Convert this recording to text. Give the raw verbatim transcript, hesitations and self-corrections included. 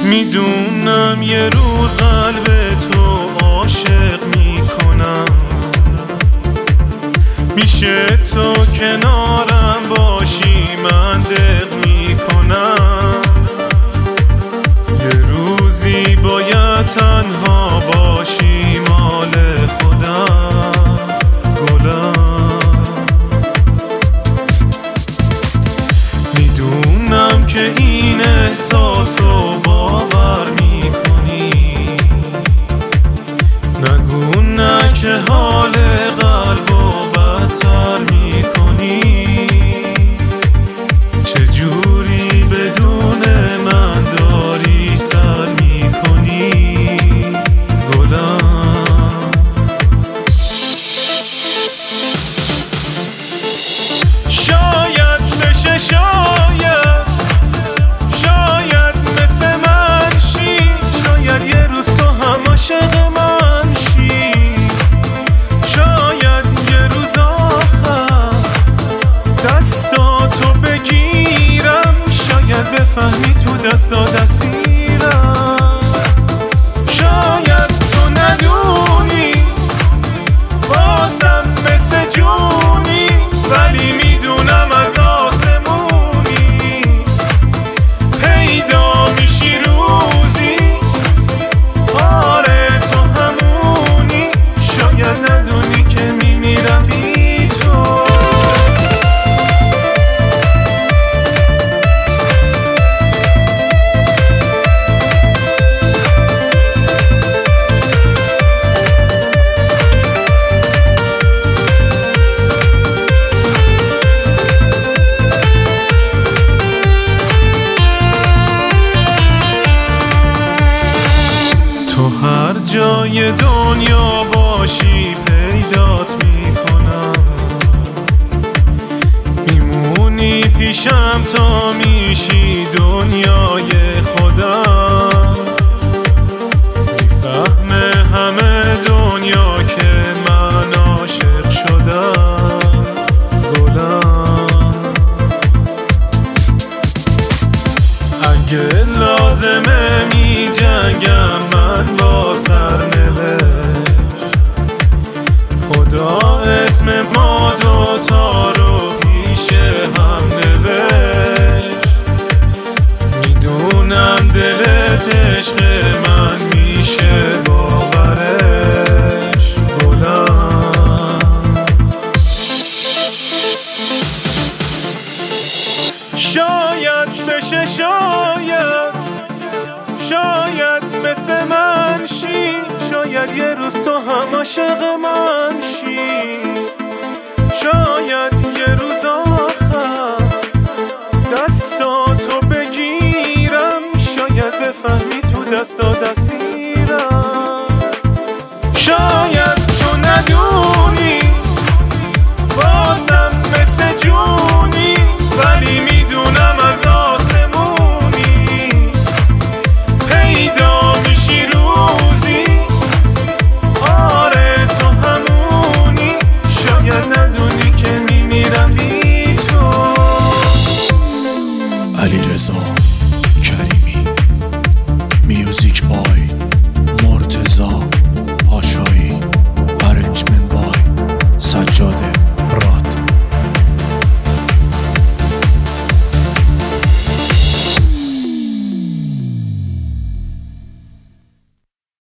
میدونم یه روز قلب تو عاشق میکنم، میشه تو کنارم باشی من دق میکنم. یه روزی باید تنها باشی مال خودم گلم. میدونم که این احساسو باور میکنی، نگو نه که حال قلبو بدتر میکنی. چجوری بدون من داری سر میکنی گلم. شاید بشه شاید شاید مثل من شی، شاید یه روز تو هم عاشق من شی. شاید یه روز آخر دستاتو بگیرم، شاید بفهمی تو دستا دستیرم. شاید تو ندونی بازم مثل جونی، ولی میدونم از آسمونی پیدا میشی روزی. آره تو همونی، شاید ندونی که میمیرم بی تو. تو هر جای دنیا باشی پیدات میکنم، میمونی پیشم تا میشی دنیای خودم. میفهمه همه دنیا که من عاشق شدم گلم. اگه لازمه می جنگم من با سرنوشت، خدا اسم ما دوتا رو پیش هم نوشت. میدونم دلت عشق من میشه باورش گلم. شاید بشه شاید شاید مثل من شی، شاید یه روز تو هم عاشق من شی. شاید یه روز آخر دستاتو بگیرم، شاید بفهمی تو دستا دستیرم. شاید تو ندونی بازم مثل جونی، ولی میدونم از آسمونی پیدا میشی روزی. آره تو همونی، شاید ندونی که میمیرم بی تو. علیرضا کریمی، میوزیک بای مرتضی پاشایی، ارنجمنت بای سجاده.